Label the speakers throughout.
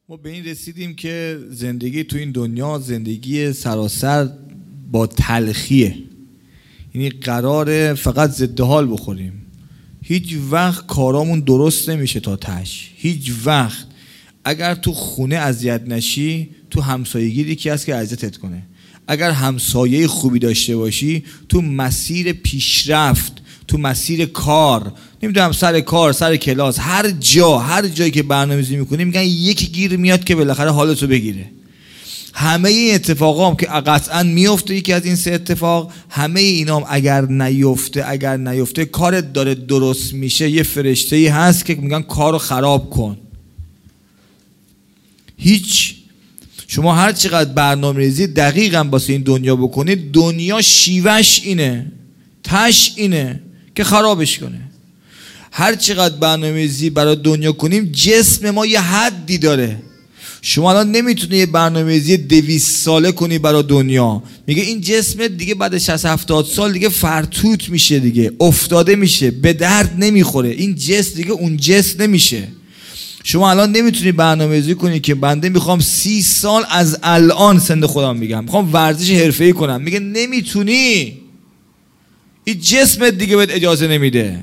Speaker 1: ما به این رسیدیم که زندگی تو این دنیا زندگی سراسر با تلخیه، یعنی قراره فقط ضد حال بخوریم. هیچ وقت کارامون درست نمیشه تا تهش. هیچ وقت اگر تو خونه اذیت نشی، تو همسایگی یکی هست که اذیتت کنه. اگر همسایه خوبی داشته باشی، تو مسیر پیشرفت، تو مسیر کار، نمیدونم سر کار، سر کلاس، هر جایی که برنامه‌ریزی میکنی میگن یکی گیر میاد که بالاخره حالتو بگیره. همه این اتفاقا هم که قطعا میفته، یکی از این سه اتفاق، همه اینا هم اگر نیفته کارت داره درست میشه، یه فرشته‌ای هست که میگن کارو خراب کن. شما هر چقدر برنامه‌ریزی دقیقاً واسه این دنیا بکنید، دنیا شیوهش اینه، تش اینه که خرابش کنه. هر چقدر برنامه‌ریزی برای دنیا کنیم، جسم ما یه حدی داره. شما الان نمیتونی یه برنامه‌ریزی 200 ساله کنی برای دنیا. میگه این جسم دیگه بعد 60-70 سال دیگه فرتوت میشه، دیگه افتاده میشه، به درد نمیخوره. این جسم دیگه اون جسم نمیشه. شما الان نمیتونی برنامه‌ریزی کنی که بنده میخوام 30 سال از الان سند خودم میخوام ورزش حرفه‌ای کنم. میگه نمیتونی، این جسمت دیگه بهت اجازه نمیده.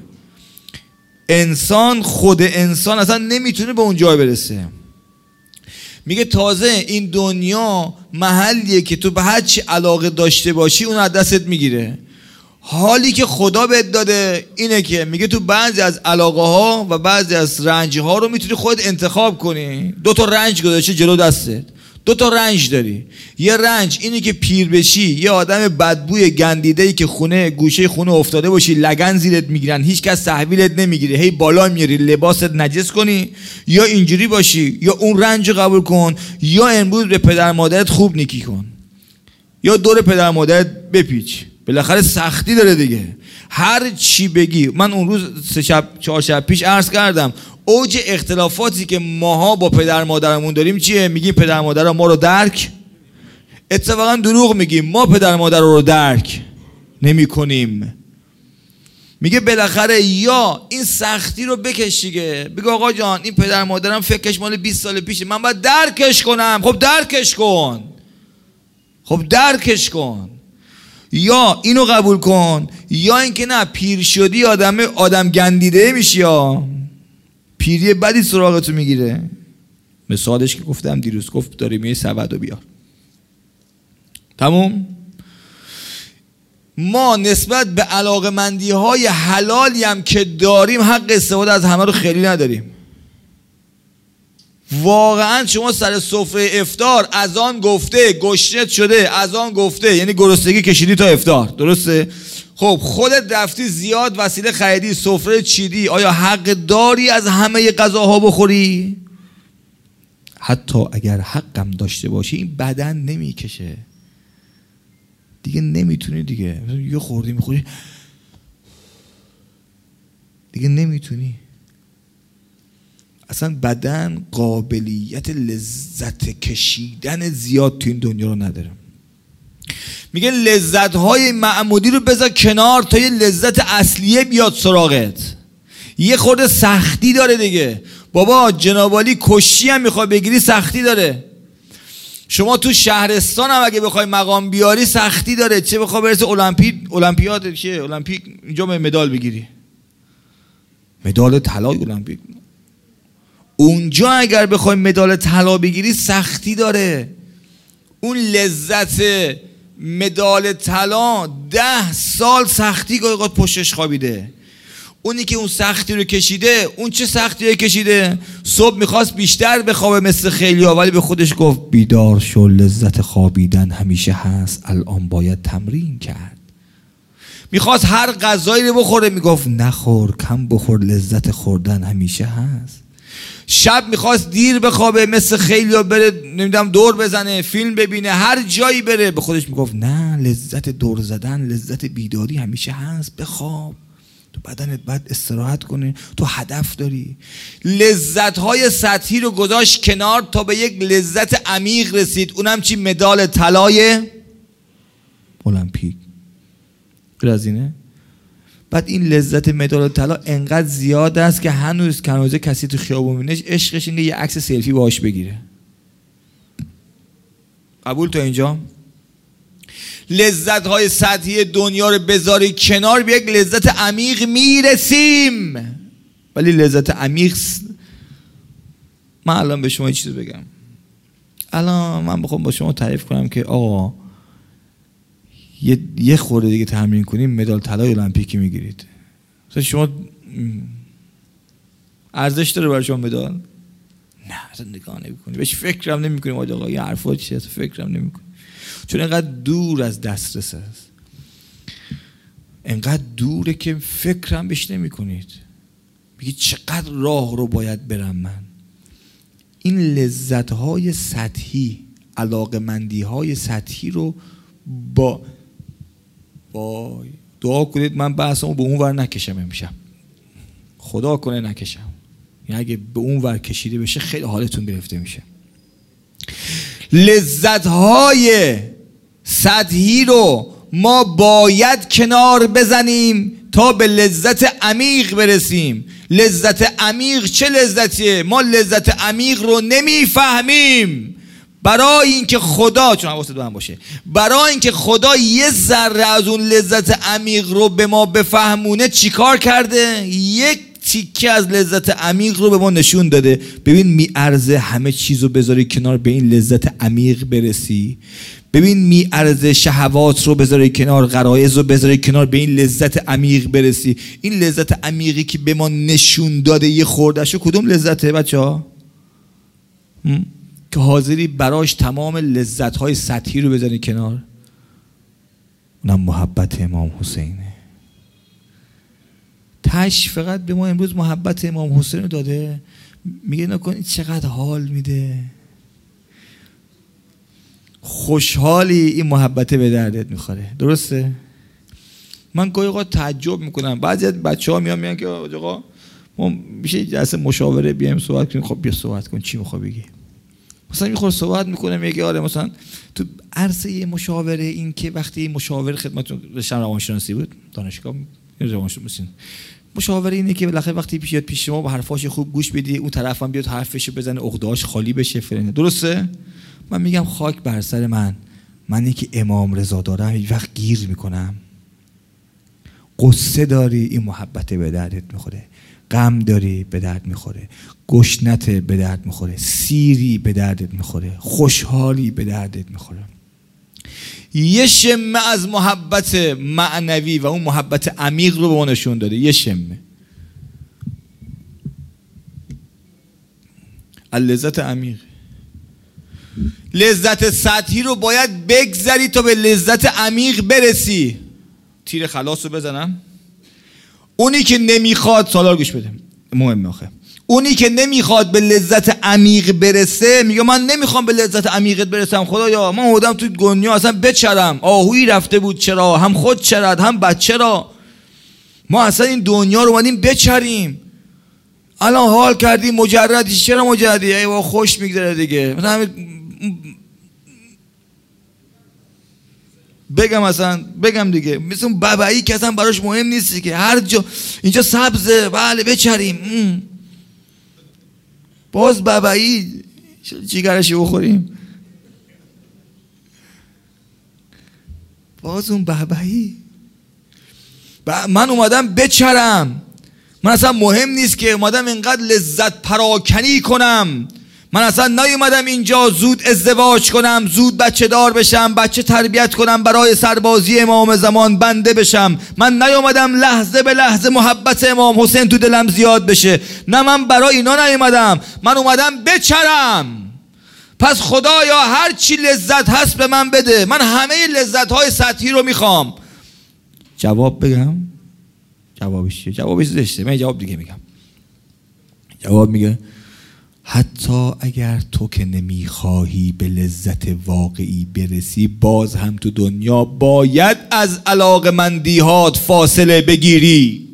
Speaker 1: خود انسان اصلا نمیتونه به اون جای برسه. میگه تازه این دنیا محلیه که تو به هر چی علاقه داشته باشی اون از دستت میگیره. حالی که خدا بهت داده اینه که میگه تو بعضی از علاقه ها و بعضی از رنج ها رو میتونی خودت انتخاب کنی. 2 تا رنج گذاشته جلو دستت، 2 تا رنج داری. یه رنج اینی که پیر بشی، یه آدم بدبوی گندیده‌ای که گوشه خونه افتاده باشی، لگن زیرت میگیرن، هیچ کس تحویلت نمیگیره، هی بالا میاری لباست نجس کنی، یا اینجوری باشی، یا اون رنج رو قبول کن، یا امروز به پدر مادرت خوب نیکی کن، یا دور پدر مادرت بپیچ. بالاخره سختی داره دیگه. هر چی بگی، من اون روز 4 شب پیش عرض کردم اوج اختلافاتی که ماها با پدر مادرمون داریم چیه؟ میگیم پدر مادر ما رو درک، اتفاقا دروغ میگیم، ما پدر مادر رو درک نمی کنیم. میگه بالاخره یا این سختی رو بکش دیگه، بگو آقا جان این پدر مادرم فکرش مال 20 سال پیشه، من باید درکش کنم. خب درکش کن. یا اینو قبول کن، یا اینکه نه، پیر شدی آدم گندیده میشی، یا پیری بدی سراغتو میگیره. مثالش که گفتم دیروز، گفت داریم یه سبد و بیار. تموم. ما نسبت به علاقمندی های حلالی هم که داریم حق استفاده از همه رو خیلی نداریم. واقعا شما سر سفره افطار اذان گفته، گشنت شده، اذان گفته، یعنی گرسنگی کشیدی تا افطار، درسته؟ خب خودت رفتی زیاد وسیله خریدی، سفره چیدی، آیا حق داری از همه غذاها بخوری؟ حتی اگر حقم داشته باشی این بدن نمیکشه دیگه، نمیتونی دیگه. یه خوردی میخوری دیگه نمیتونی. اصلا بدن قابلیت لذت کشیدن زیاد تو این دنیا رو نداره. میگه لذت‌های معمولی رو بذار کنار تا یه لذت اصلیه بیاد سراغت. یه خورده سختی داره دیگه. بابا جنابالی کشی هم میخوای بگیری سختی داره. شما تو شهرستان هم اگه بخوای مقام بیاری سختی داره، چه بخوای برسه المپیاد چیه؟ المپیک اینجا مدال بگیری، مدال طلای المپیک. اونجا اگر بخوای مدال طلا بگیری سختی داره. اون لذت مدال طلا 10 سال سختی گاهی پشتش خوابیده. اونی که اون سختی رو کشیده، اون چه سختی رو کشیده؟ صبح میخواست بیشتر بخوابه مثل خیلیا، ولی به خودش گفت بیدار شو، لذت خوابیدن همیشه هست، الان باید تمرین کرد. میخواست هر غذایی رو بخوره، میگفت نخور، کم بخور، لذت خوردن همیشه هست. شب میخواست دیر بخوابه مثل خیلیا، بره نمیدونم دور بزنه، فیلم ببینه، هر جایی بره، به خودش میگفت نه، لذت دور زدن، لذت بیداری همیشه هست، بخواب. تو بدنت باید استراحت کنه، تو هدف داری. لذت‌های سطحی رو گذاشت کنار تا به یک لذت عمیق رسید. اونم چی؟ مدال طلای المپیک. غیر از اینه؟ بعد این لذت مدال طلا انقدر زیاد است که هنوز کسی تو خیابون میبینه عشقش اینه یه عکس سلفی باهاش بگیره. قبول تا اینجا؟ لذت های سطحی دنیا رو بذاری کنار، به یک لذت عمیق میرسیم. ولی لذت عمیق، من الان به شما یه چیز بگم. الان من بخوام با شما تعریف کنم که آقا یه خورده دیگه تمرین کنیم مدال طلای المپیکی میگیرید، مثلا شما ارزش داره برای شما مدال؟ نه، اصلا نگاه نمی‌کنی، بهش فکرم نمی‌کنیم. آقا یه حرفا چیه، فکرم نمی‌کنیم، چون اینقدر دور از دسترس است، اینقدر دوره که فکرم بهش نمی‌کنید. میگی چقدر راه رو باید برم من. این لذت‌های سطحی، علاقه‌مندی‌های سطحی رو با دعا کنید من بحثمو به اون ور نکشم امشب، خدا کنه نکشم. یعنی اگه به اون ور کشیده بشه خیلی حالتون گرفته میشه. لذت‌های سطحی رو ما باید کنار بزنیم تا به لذت عمیق برسیم. لذت عمیق چه لذتیه؟ ما لذت عمیق رو نمیفهمیم. برای اینکه خدا، چون حواست به من باشه، برای اینکه خدا یه ذره از اون لذت عمیق رو به ما بفهمونه چیکار کرده؟ یک تیکه از لذت عمیق رو به ما نشون داده. ببین میارزه همه چیز رو بذاری کنار به این لذت عمیق برسی. ببین میارزه شهوات رو بذاری کنار، غرایز رو بذاری کنار به این لذت عمیق برسی. این لذت عمیقی که به ما نشون داده یه خوردهشو کدوم لذته بچه ها؟ که حاضری براش تمام لذت‌های سطحی رو بزنی کنار. اونم محبت امام حسینه. تش فقط به ما امروز محبت امام حسین رو داده. میگه نکن چقدر حال میده، خوشحالی، این محبت به دردت میخوره. درسته؟ من گاهی اوقات تعجب میکنم، بعضی از بچه‌ها میان که آقا ما میشه جلسه مشاوره بیایم صحبت کنیم. خب بیا صحبت کن، چی میخوای بگی؟ مثلا میخواد صحبت میکنه میگه آره مثلا تو عرصه مشاوره، این که وقتی مشاور خدمتتون رشته روانشناسی بود دانشگاه روانشناسی، مشاوره اینه که بالاخره وقتی بیاد پیش شما با حرفاش خوب گوش بدی، اون طرف هم بیاد حرفش بزنه، عقده‌اش خالی بشه فلان. درسته؟ من میگم خاک بر سر منی که امام رضا دارم هیچ وقت گیر میکنم. قصه داری، این محبت به دردت میخوره. غم داری، به درد میخوره. گشنت، به درد میخوره. سیری، به دردت میخوره. خوشحالی، به دردت میخوره. یه شمه از محبت معنوی و اون محبت عمیق رو به ما نشون داده. یه شمه لذت عمیق. لذت سطحی رو باید بگذری تا به لذت عمیق برسی. تیر خلاص رو بزنم. اونی که نمیخواد، سالار گوش بده، مهمه آخه، اونی که نمیخواد به لذت عمیق برسه میگه من نمیخوام به لذت عمیقت برسم خدایا، من اومدم تو دنیا اصلا بچرم، آهویی رفته بود چرا، هم خود چرد هم بچه را، ما اصلا این دنیا رو اومدیم بچریم، الان حال کردیم مجردی، چرا مجردی؟ ای بابا خوش میگذره دیگه. مثلا بگم دیگه، مثل اون ببعی که اصلا براش مهم نیست که هر جا اینجا سبزه بله بچریم، باز ببعی جیگرشی بخوریم، باز اون ببعی. من اومدم بچرم، من اصلا مهم نیست که اومدم اینقدر لذت پراکنی کنم، من اصلا نیومدم اینجا زود ازدواج کنم، زود بچه دار بشم، بچه تربیت کنم، برای سربازی امام زمان بنده بشم، من نیومدم لحظه به لحظه محبت امام حسین تو دلم زیاد بشه، نه من برای اینا نیومدم، من اومدم بچرم. پس خدایا هر چی لذت هست به من بده، من همه لذت های سطحی رو میخوام. جواب بگم؟ جوابش چیه؟ جوابش زشته، من جواب دیگه میگم. جواب میگه حتی اگر تو که نمیخواهی به لذت واقعی برسی، باز هم تو دنیا باید از علاقمندی‌هات فاصله بگیری.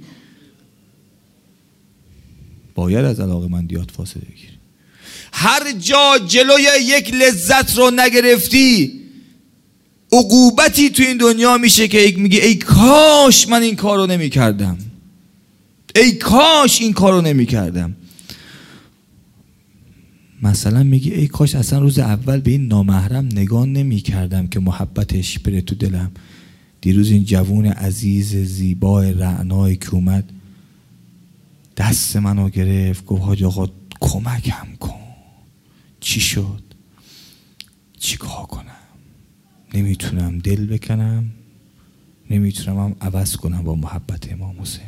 Speaker 1: باید از علاقمندی‌هات فاصله بگیری. هر جا جلوی یک لذت رو نگرفتی، عقوبتی تو این دنیا میشه که میگی ای کاش من این کارو نمیکردم، ای کاش این کارو نمیکردم. مثلا میگی ای کاش اصلا روز اول به این نامحرم نگاه نمی کردم که محبتش بره تو دلم. دیروز این جوون عزیز زیبای رعنایی که اومد دست منو گرفت گفت حاج آقا کمکم کن. چی شد؟ چیکار کنم؟ نمیتونم دل بکنم، نمیتونم هم عوض کنم با محبت امام حسین.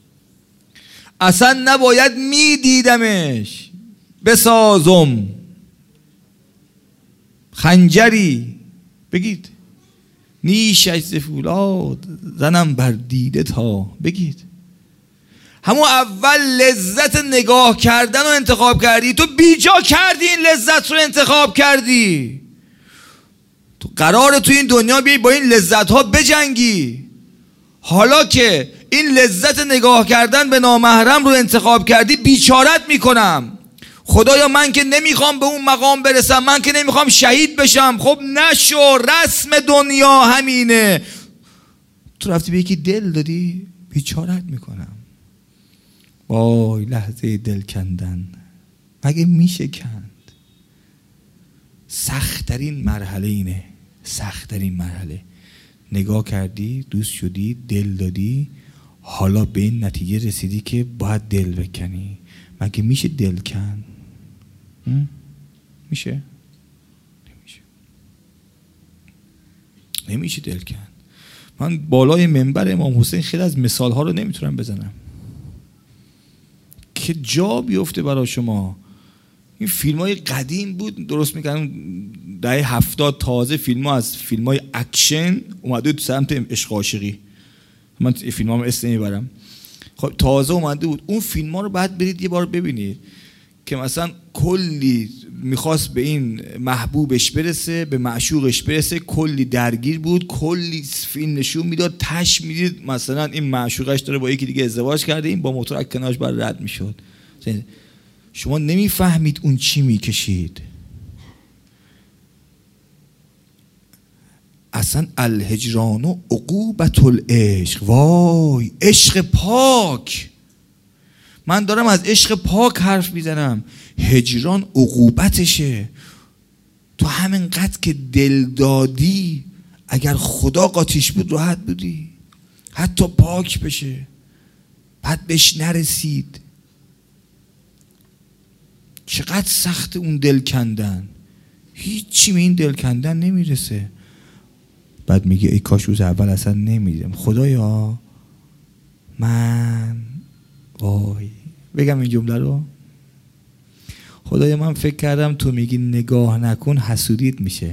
Speaker 1: اصلا نباید میدیدمش. بسازم خنجری بگید، نیشش ز فولاد زنم بر دیده تا بگید. همون اول لذت نگاه کردن رو انتخاب کردی. تو بیجا کردی این لذت رو انتخاب کردی. تو قراره تو این دنیا بیای با این لذت ها بجنگی. حالا که این لذت نگاه کردن به نامحرم رو انتخاب کردی بیچارت میکنم. خدایا من که نمیخوام به اون مقام برسم، من که نمیخوام شهید بشم. خب نشو، رسم دنیا همینه. تو رفتی به یکی دل دادی، بیچارت میکنم. وای لحظه دل کندن مگه میشه کند؟ سخت‌ترین مرحله اینه، سخت‌ترین مرحله. نگاه کردی، دوست شدی، دل دادی، حالا به این نتیجه رسیدی که باید دل بکنی. مگه میشه دل کن؟ میشه؟ نمیشه دل کن. من بالای منبر امام حسین خیلی از مثال ها رو نمیتونم بزنم که جا بیفته برای شما. این فیلم های قدیم بود درست میکنم، دهه 70 تازه فیلم ها از فیلم های اکشن اومده تو سمت عشق عاشقی. من فیلم ها رو اسم نمیبرم، خب تازه اومده بود. اون فیلم ها رو باید برید یه بار ببینید که مثلا کلی میخواست به این محبوبش برسه، به معشوقش برسه، کلی درگیر بود، کلی فیلم نشون میداد، تش میدید مثلا این معشوقش داره با یکی دیگه ازدواج کرده، این با موتور کنارش بر رد میشد. شما نمیفهمید اون چی میکشید. اصلا الهجران و عقوبت العشق. وای عشق پاک، من دارم از عشق پاک حرف میزنم. هجران عقوبتشه. تو همین قدر که دل دادی، اگر خدا قاطیش بود راحت بودی، حتی پاک بشه، بعد بهش نرسید. چقدر سخت اون دل کندن. هیچی به این دل کندن نمیرسه. بعد میگه ای کاش روز اول اصلا نمیدیدم. خدایا من وای بگم این جمله رو، خدایا من فکر کردم تو میگی نگاه نکن حسودیت میشه،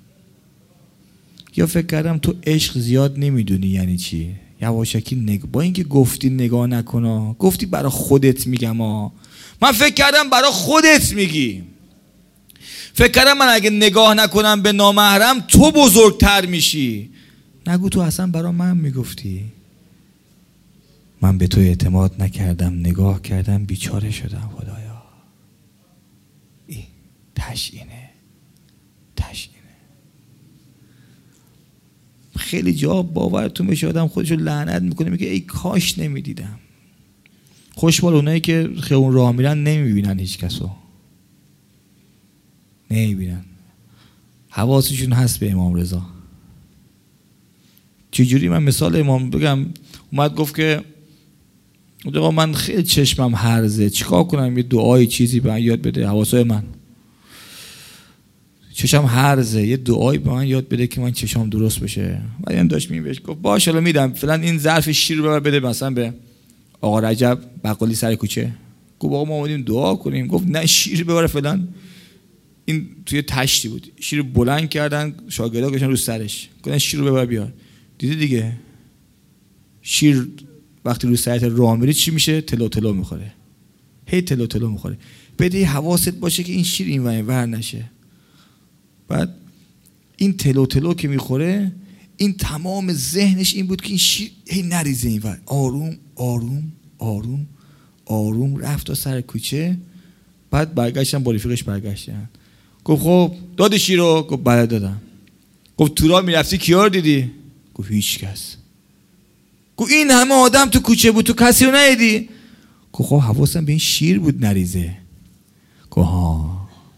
Speaker 1: یا فکر کردم تو عشق زیاد نمیدونی یعنی چی. یواشکی با اینکه گفتی نگاه نکن، گفتی برای خودت میگم. من فکر کردم برای خودت میگی. فکر کردم من اگه نگاه نکنم به نامحرم تو بزرگتر میشی. نگو تو اصلا برای من میگفتی. من به تو اعتماد نکردم، نگاه کردم، بیچاره شدم. خدایا این تشینه. خیلی جا باورتون بشه آدم خودشو لعنت میکنه، میگه ای کاش نمیدیدم. خوشبال اونایی که خیابون راه میرن نمیبینن هیچ کسو، نمیبینن، حواسشون هست به امام رضا. چجوری؟ من مثال امام بگم. اومد گفت که آقا من خیلی چشمم هرزه، چیکار کنم؟ یه دعای چیزی به من یاد بده. حواسای من چشم هرزه، یه دعایی به من یاد بده که من چشام درست بشه. بعدم داشت میبهش گفت باشه الان میدم، فعلا این ظرف شیر رو ببر بده مثلا به آقا رجب بقالی سر کوچه. گفت آقا ما اومدیم دعا کنیم. گفت نه شیر ببره فعلا. این توی تشتی بود، شیر بلند کردن، شاگردا گذاشتن رو سرش، گفتن شیر رو ببر بیار. دیدی دیگه شیر وقتی رو سرت راه میری چی میشه؟ تلو تلو میخوره، هی تلو تلو میخوره. بدی حواست باشه که این شیر این ور نشه. بعد این تلو تلو که میخوره، این تمام ذهنش این بود که این شیر هی نریزه این ور. آروم آروم آروم آروم رفت تا سر کوچه. بعد برگشتن با رفیقش برگشتن. گفت خب دادی شیر رو؟ گفت بله دادم. گفت تو راه میرفتی کیا رو دیدی؟ گفت هیچ کس. گفت این همه آدم تو کوچه بود تو کسی رو ندیدی؟ گفت خب حواسم به این شیر بود نریزه. گفت ها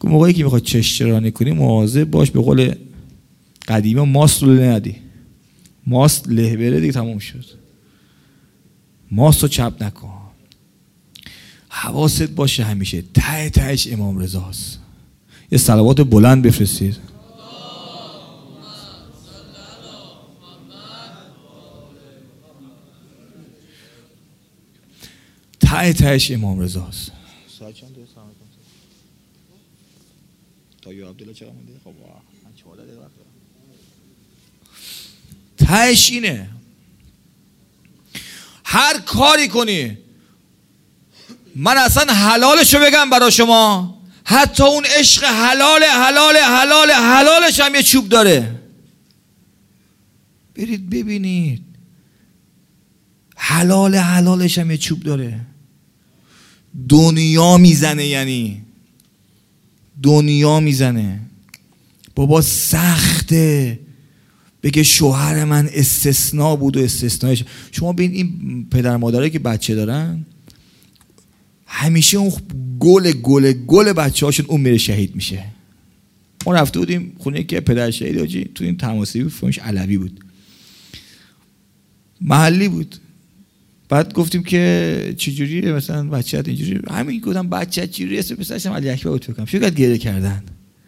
Speaker 1: موقعی که میخواد چش چرانی کنی مواظب باش، به قول قدیمی ماست رو ندی. ماست له بره دیگه تموم شد. ماست رو چپ نکن. حواست باشه همیشه ته تهش امام رضاست. یه صلوات بلند بفرستید. ته تهش امام رضاست. ساعت چند دقیقه سلام علیکم. تا یو عبدالله چقدر مونده؟ خب من 14 دقیقه وقت دارم. تهش اینه. هر کاری کنی من اصلا حلالشو بگم برا شما، حتی اون عشق حلالش هم یه چوب داره. برید ببینید، حلالش هم یه چوب داره. دنیا میزنه، یعنی دنیا میزنه. بابا سخته بگه شوهر من استثناء بود و استثناءش. شما ببین این پدر مادرایی که بچه دارن همیشه اون گل بچه هاشون اون میره شهید میشه. ما رفته بودیم خونه که پدر شهید حاجی، تو این تماسبی فهمش علوی بود، محلی بود. بعد گفتیم که چجوریه مثلا بچه‌ت اینجوری؟ همین گفتم بچه‌ت چجوریه؟ اسم پسرش هم علی اکبر بود فکر کنم. شوکت گریه کردن.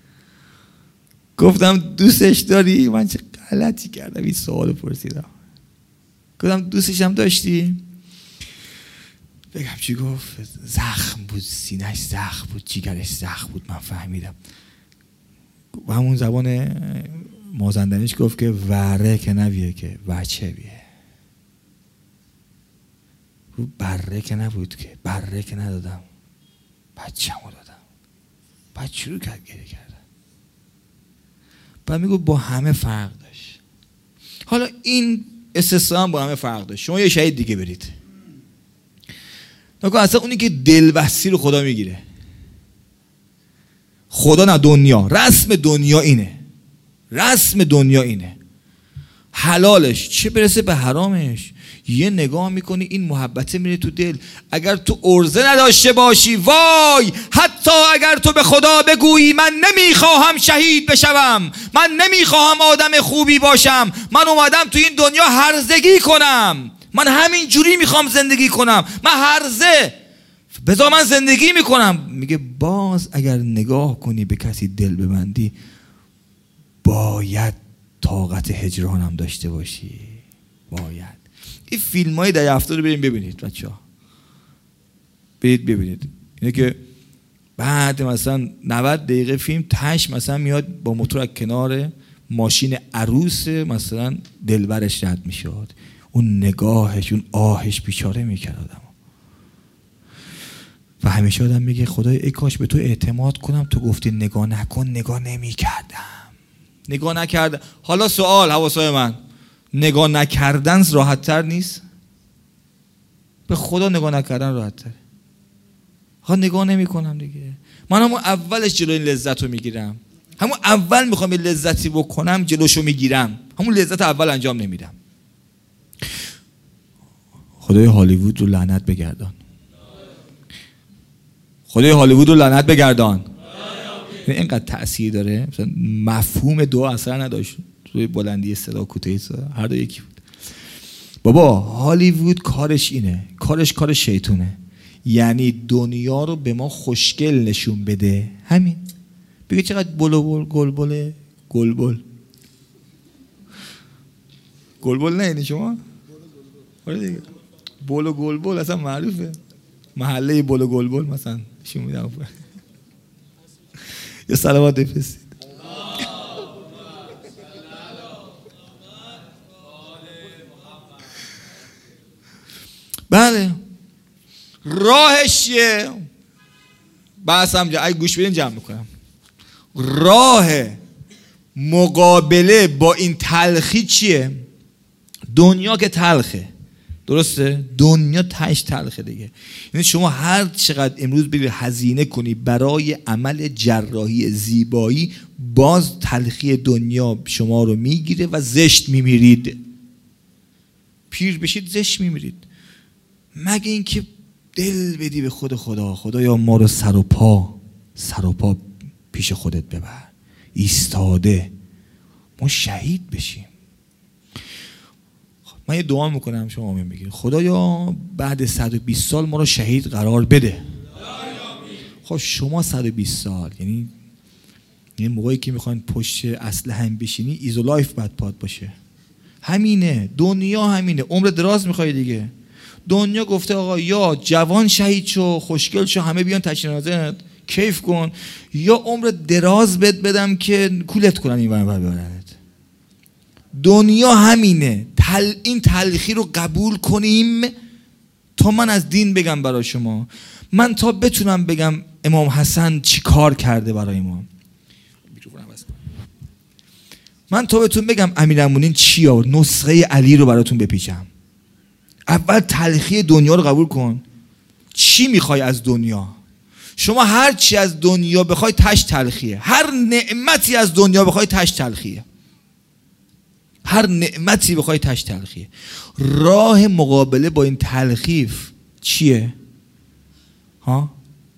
Speaker 1: گفتم دوستش داری؟ من چه غلطی کردم این سوالو پرسیدم. گفتم دوستش هم داشتی؟ بگم چی گفت؟ زخم بود، سینه‌اش زخم بود، جیگرش زخم بود. من فهمیدم. و همون زبان مازندرانیش گفت که وره که نویه که بچه بیه. بره که نبود که، بره که ندادم، بچه‌مو دادم. بعد شروع کرد گریه کردن. بعد میگو با همه فرق داشت. حالا این استثنا با همه فرق داشت. شما یه شهید دیگه برید نکن، اصلا اونی که دلبستی رو خدا میگیره. خدا نه، دنیا. رسم دنیا اینه. رسم دنیا اینه. حلالش چه برسه به حرامش. یه نگاه میکنی این محبته میره تو دل. اگر تو عرضه نداشته باشی، وای، حتی اگر تو به خدا بگویی من نمیخواهم شهید بشوم، من نمیخواهم آدم خوبی باشم، من اومدم تو این دنیا هرزگی کنم، من همین جوری میخوام زندگی کنم، من هرزه، بذار من زندگی میکنم. میگه باز اگر نگاه کنی به کسی دل ببندی، باید طاقت هجرانم داشته باشی. باید. این فیلم های دهه 70 رو بریم ببینید بچه‌ها. برید ببینید. اینه که بعد مثلا 90 دقیقه فیلم تاش مثلا میاد با موتور از کنار ماشین عروس مثلا دلبرش رد میشد. اون نگاهش، اون آهش بیچاره میکرد آدم. و همیشه آدم میگه خدای ای کاش به تو اعتماد کنم، تو گفتی نگاه نکن، نگاه نمیکردم. نگاه نکردم. حالا سوال حواسای من، نگاه نکردن راحت تر نیست؟ به خدا نگاه نکردن راحت تره. نگاه نمی کنم دیگه. من همون اولش جلوی این لذت رو میگیرم. همون اول میخوام یه لذتی بکنم جلوشو میگیرم. همون لذت اول انجام نمیدم. خدای هالیوود رو لعنت بگردان. خدای هالیوود رو لعنت بگردان. اینقدر تأثیر داره. مثلا مفهوم دعا اثر نداشت. روی بلندی صدا کوتاهی هر دو یکی بود. بابا هالیوود کارش اینه، کارش کار شیطونه. یعنی دنیا رو به ما خوشگل نشون بده. همین. بگه چقدر بلبل گلبله گلبل. گلبل نه اینی شما؟ آره دیگه. بول و گلبل اصلا معروفه. محله بول و گلبل مثلا شون میدم. یه صلوات بفرستید. بله راهش چیه؟ بحثم اگه گوش بدین جمع میکنم. راه مقابله با این تلخی چیه؟ دنیا که تلخه، درسته؟ دنیا تاش تلخه دیگه. یعنی شما هر چقدر امروز بری هزینه کنی برای عمل جراحی زیبایی، باز تلخی دنیا شما رو میگیره و زشت میمیرید. پیر بشید زشت میمیرید. مگه اینکه دل بدی به خود خدا، خدایا ما رو سر و پا پیش خودت ببر. ایستاده ما شهید بشیم. من یه دعا میکنم شما آمین بگید. خدایا بعد 120 سال ما رو شهید قرار بده. خب شما 120 سال یعنی موقعی که میخواین پشت اسلحه هم بشینی ایزولایف بعد پاد باشه. همینه دنیا، همینه. عمر دراز میخوای دیگه. دنیا گفته آقا یا جوان شهید شو، خوشگل شو، همه بیان تشنازت کیف کن، یا عمر دراز بدم که کولت کنن این ور ببرنت. دنیا همینه. این تلخی رو قبول کنیم تا من از دین بگم برای شما. من تا بتونم بگم امام حسن چی کار کرده برای ما. من تا بهتون بگم امیرالمومنین چیه، نسخه علی رو براتون بپیچم. اول تلخی دنیا رو قبول کن. چی میخوای از دنیا؟ شما هر چی از دنیا بخوای تش تلخیه. هر نعمتی از دنیا بخوای تش تلخیه. هر نعمتی بخوای تش تلخیه. راه مقابله با این تلخیف چیه؟ ها؟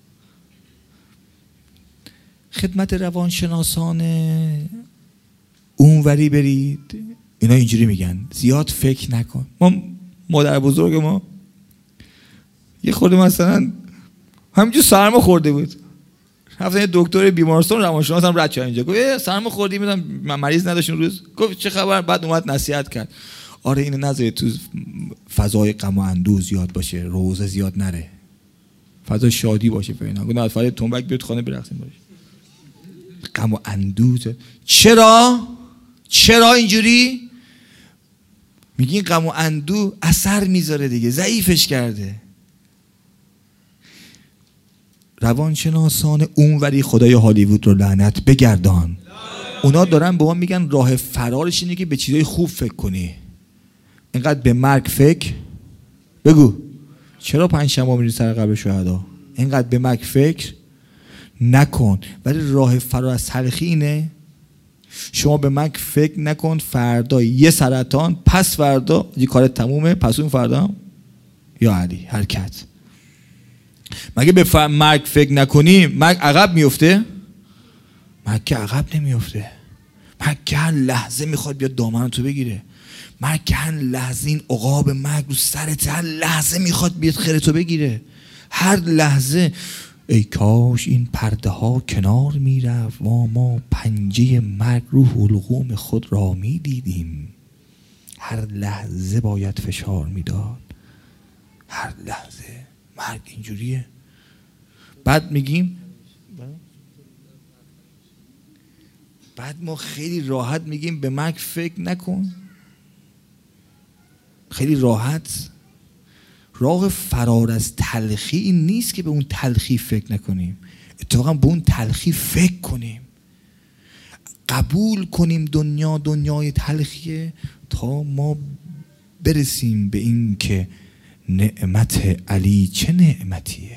Speaker 1: خدمت روانشناسان اونوری برید، اینا اینجوری میگن زیاد فکر نکن. ما مادر بزرگ ما یه خورده مثلا همینجور سرما خورده بود، رفتن یه دکتر بیمارستان روانشناس هم رد شد اینجا، گفت سرما خوردی، میدونم مریض نداشت اون روز. گفت چه خبر؟ بعد اومد نصیحت کرد آره اینو نذاری تو فضای غم و اندوه زیاد باشه، روزه زیاد نره، فضا شادی باشه. فینا گفت نه فرید تنبک بیاد خانه برقصیم باشه. غم و اندوه چرا اینجوری میگین؟ غم و اندوه اثر میذاره دیگه، ضعیفش کرده. روانشناسان اونوری خدای هالیوود رو لعنت بگردان، اونا دارن به ما میگن راه فرارش اینه که به چیزای خوب فکر کنی. اینقدر به مرگ فکر بگو. چرا پنجشنبه میری سر قبر شهدا؟ اینقدر به مرگ فکر نکن. ولی راه فرار از تلخی اینه شما به مرگ فکر نکن. فردا یه سرطان، پس فردا یه کارت تمومه، پس اون فردا یا علی حرکت. مگه به مرگ فکر نکنی مرگ عقب میفته؟ مرگ که عقب نمیفته. مرگ که هر لحظه میخواد بیاد دامن تو بگیره. مرگ که هر لحظه این عقاب مرگ رو سرت، هر لحظه میخواد بیاد خیرتو بگیره. هر لحظه ای کاش این پرده ها کنار میرفت و ما پنجه مرگ رو حلقوم خود را میدیدیم. هر لحظه باید فشار میداد. هر لحظه مرگ اینجوریه. بعد میگیم، بعد ما خیلی راحت میگیم به مرگ فکر نکن. خیلی راحت. راه فرار از تلخی این نیست که به اون تلخی فکر نکنیم، اتفاقا به اون تلخی فکر کنیم، قبول کنیم دنیا دنیای تلخیه تا ما برسیم به این که نعمت علی چه نعمتیه.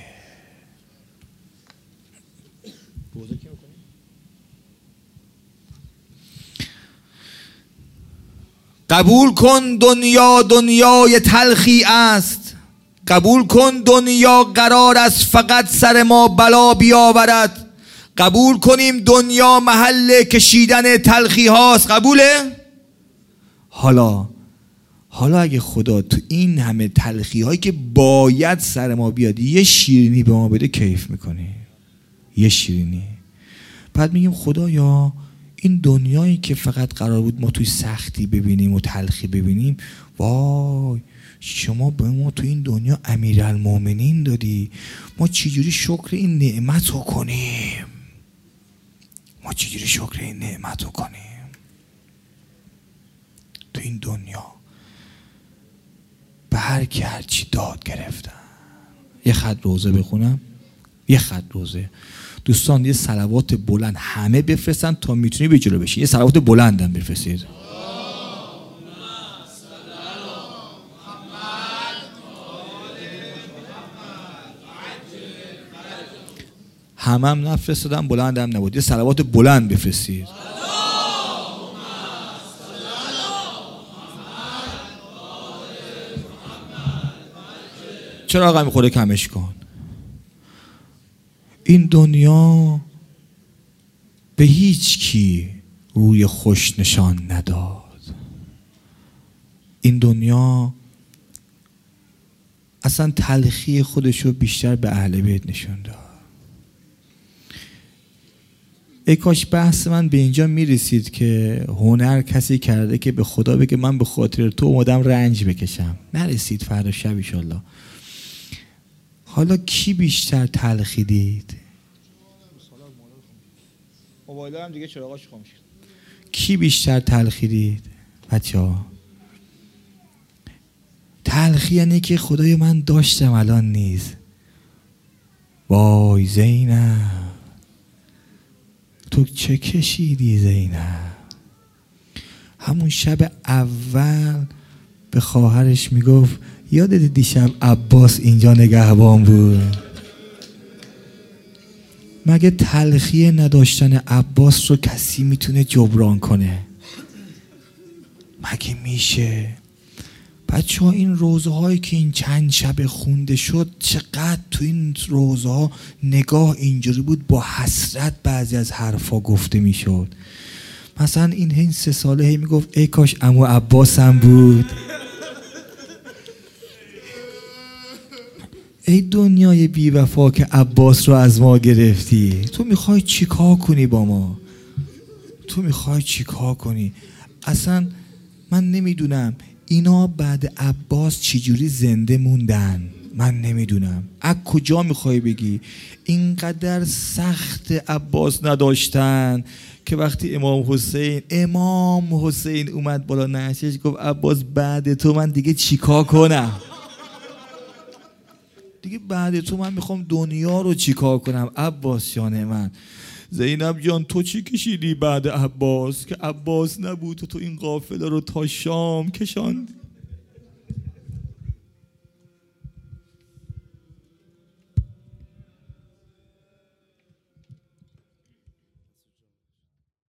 Speaker 1: قبول کن دنیا دنیای تلخی است. قبول کن دنیا قرار است فقط سر ما بلا بیاورد. قبول کنیم دنیا محل کشیدن تلخی هاست. قبوله؟ حالا اگه خدا تو این همه تلخی هایی که باید سر ما بیاد یه شیرینی به ما بده، کیف میکنی. یه شیرینی. بعد میگیم خدایا این دنیایی که فقط قرار بود ما توی سختی ببینیم و تلخی ببینیم، وای شما به ما تو این دنیا امیرالمومنین دادی، ما چجوری شکر این نعمت رو کنیم؟ ما چجوری شکر این نعمت رو کنیم؟ تو این دنیا به هر کی هر چی داد گرفتن. یه خط روزه بخونم، یه خط روزه. دوستان یه صلوات بلند همه بفرستن تا میتونی به جلو بشی. یه صلوات بلند هم بفرستید. همم نفرستادم، بلند هم نبود. یه صلوات بلند بفرستید. چرا آقا میخوره کمش کن؟ این دنیا به هیچ کی روی خوش نشان نداد. این دنیا اصلا تلخی خودشو بیشتر به اهل بیت نشون داد. ای کاش بحث من به اینجا میرسید که هنر کسی کرده که به خدا بگه من به خاطر تو اومدم رنج بکشم. نرسید فردا شب انشالله. حالا کی بیشتر تلخی دید؟ موبایلم دیگه چراغاش خاموش شد. کی بیشتر تلخی دید بچه‌ها؟ تلخی یعنی که خدای من داشتم الان نیست. وای زینب تو چه کشیدی زینب. همون شب اول به خواهرش میگفت یادت دیشب عباس اینجا نگهبان بود؟ مگه تلخی نداشتن عباس رو کسی میتونه جبران کنه؟ مگه میشه؟ بچه ها این روزهایی که این چند شب خونده شد چقدر تو این روزها نگاه اینجوری بود، با حسرت بعضی از حرفا گفته میشد. مثلا این 3 ساله هی میگفت ای کاش عمو عباسم بود. ای دنیای بی وفا که عباس رو از ما گرفتی، تو میخوای چیکار کنی با ما؟ تو میخوای چیکار کنی؟ اصلا من نمیدونم اینا بعد عباس چجوری زنده موندن. من نمیدونم از کجا میخوای بگی اینقدر سخت عباس نداشتن که وقتی امام حسین اومد بالا نعشش گفت عباس بعد تو من دیگه چیکار کنم؟ دیگه بعد تو من میخوام دنیا رو چیکار کنم عباس جان من. زینب جان تو چی کشیدی بعد عباس که عباس نبود تو این قافله رو تا شام کشاندی؟